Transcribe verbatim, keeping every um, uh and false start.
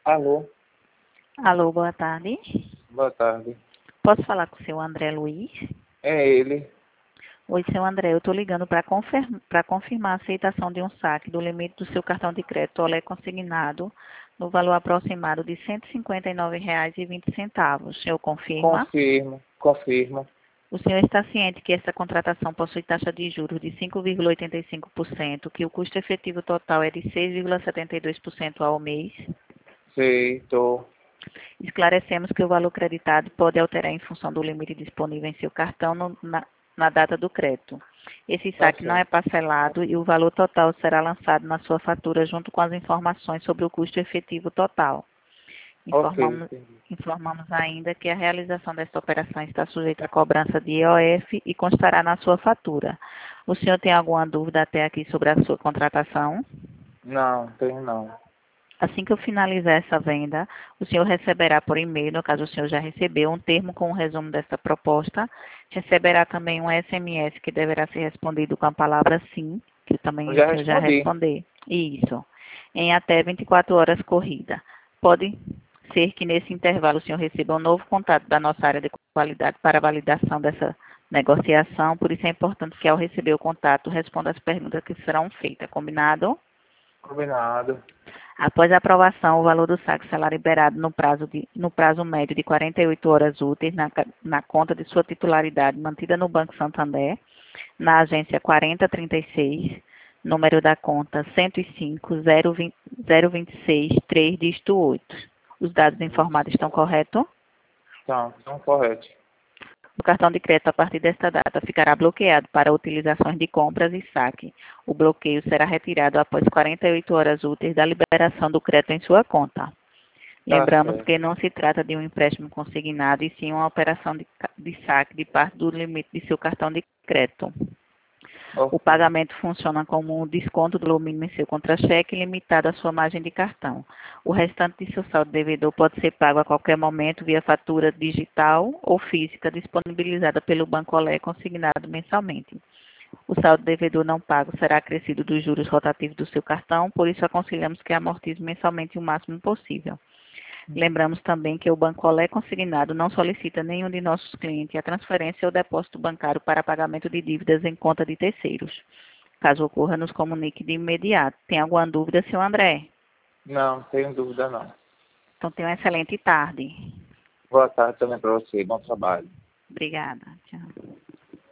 Alô, Alô, boa tarde. boa tarde. Posso falar com o seu André Luiz? É ele. Oi, seu André, eu estou ligando para confirmar a aceitação de um saque do limite do seu cartão de crédito Olé consignado no valor aproximado de cento e cinquenta e nove reais e vinte centavos. O senhor confirma? Confirmo, confirmo. O senhor está ciente que essa contratação possui taxa de juros de cinco vírgula oitenta e cinco por cento, que o custo efetivo total é de seis vírgula setenta e dois por cento ao mês? Sei, tô. Esclarecemos que o valor creditado pode alterar em função do limite disponível em seu cartão no- na, na data do crédito. Esse Tá saque não é certo. parcelado e o valor total será lançado na sua fatura junto com as informações sobre o custo efetivo total. Ok, Informamos, entendi. informamos ainda que a realização desta operação está sujeita à cobrança de I O F e constará na sua fatura. O senhor tem alguma dúvida até aqui sobre a sua contratação? Não, tenho não. Assim que eu finalizar essa venda, o senhor receberá por e-mail, no caso o senhor já recebeu, um termo com o resumo dessa proposta. Receberá também um S M S que deverá ser respondido com a palavra sim, que também Eu o já senhor já respondi. responder. Isso. Em até vinte e quatro horas corrida. Pode ser que nesse intervalo o senhor receba um novo contato da nossa área de qualidade para validação dessa negociação. Por isso é importante que ao receber o contato responda as perguntas que serão feitas. Combinado? Combinado. Após a aprovação, o valor do saque será liberado no prazo, de, no prazo médio de quarenta e oito horas úteis na, ca- na conta de sua titularidade mantida no Banco Santander, na agência quarenta trinta e seis, número da conta cento e cinco, zero vinte, zero vinte e seis, três, dígito oito. Os dados informados estão corretos? Então, estão correto. O cartão de crédito, a partir desta data, ficará bloqueado para utilizações de compras e saque. O bloqueio será retirado após quarenta e oito horas úteis da liberação do crédito em sua conta. Tá Lembramos certo. que não se trata de um empréstimo consignado, e sim uma operação de, ca- de saque de parte do limite de seu cartão de crédito. O Ok. pagamento funciona como um desconto do valor mínimo em seu contra-cheque limitado à sua margem de cartão. O restante de seu saldo devedor pode ser pago a qualquer momento via fatura digital ou física disponibilizada pelo Banco Olé consignado mensalmente. O saldo devedor não pago será acrescido dos juros rotativos do seu cartão, por isso aconselhamos que amortize mensalmente o máximo possível. Lembramos também que o Banco Olé consignado não solicita nenhum de nossos clientes a transferência ou depósito bancário para pagamento de dívidas em conta de terceiros. Caso ocorra, nos comunique de imediato. Tem alguma dúvida, seu André? Não, tenho dúvida não. Então, tenha uma excelente tarde. Boa tarde também para você. Bom trabalho. Obrigada. Tchau.